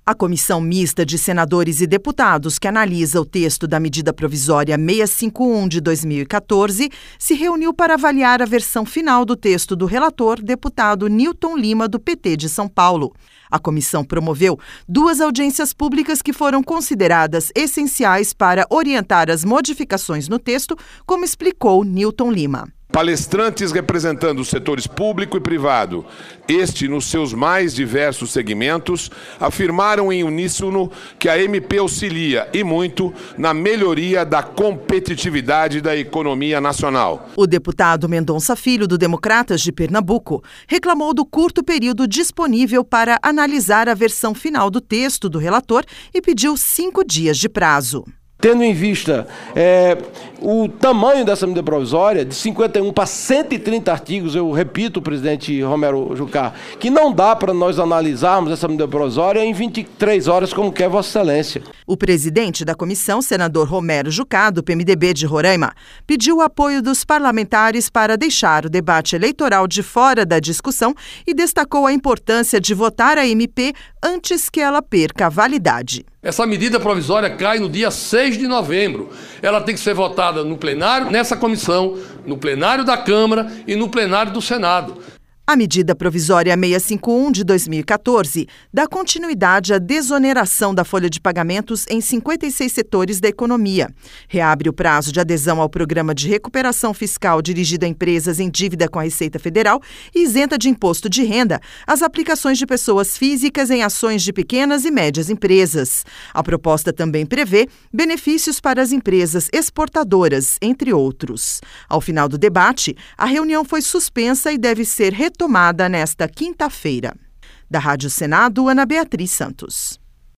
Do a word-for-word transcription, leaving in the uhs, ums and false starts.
A comissão mista de senadores e deputados que analisa o texto da medida provisória seiscentos e cinquenta e um de dois mil e quatorze se reuniu para avaliar a versão final do texto do relator, deputado Newton Lima, do P T de São Paulo. A comissão promoveu duas audiências públicas que foram consideradas essenciais para orientar as modificações no texto, como explicou Newton Lima. Palestrantes representando os setores público e privado, este nos seus mais diversos segmentos, afirmaram em uníssono que a M P auxilia, e muito, na melhoria da competitividade da economia nacional. O deputado Mendonça Filho, do Democratas de Pernambuco, reclamou do curto período disponível para analisar a versão final do texto do relator e pediu cinco dias de prazo. Tendo em vista é, o tamanho dessa medida provisória, de cinquenta e um para cento e trinta artigos, eu repito, presidente Romero Jucá, que não dá para nós analisarmos essa medida provisória em vinte e três horas, como quer Vossa Excelência. O presidente da comissão, senador Romero Jucá, do P M D B de Roraima, pediu o apoio dos parlamentares para deixar o debate eleitoral de fora da discussão e destacou a importância de votar a M P antes que ela perca a validade. Essa medida provisória cai no dia seis de novembro. Ela tem que ser votada no plenário, nessa comissão, no plenário da Câmara e no plenário do Senado. A medida provisória seiscentos e cinquenta e um de dois mil e quatorze dá continuidade à desoneração da folha de pagamentos em cinquenta e seis setores da economia. Reabre o prazo de adesão ao programa de recuperação fiscal dirigido a empresas em dívida com a Receita Federal e isenta de imposto de renda as aplicações de pessoas físicas em ações de pequenas e médias empresas. A proposta também prevê benefícios para as empresas exportadoras, entre outros. Ao final do debate, a reunião foi suspensa e deve ser retomada tomada nesta quinta-feira. Da Rádio Senado, Ana Beatriz Santos.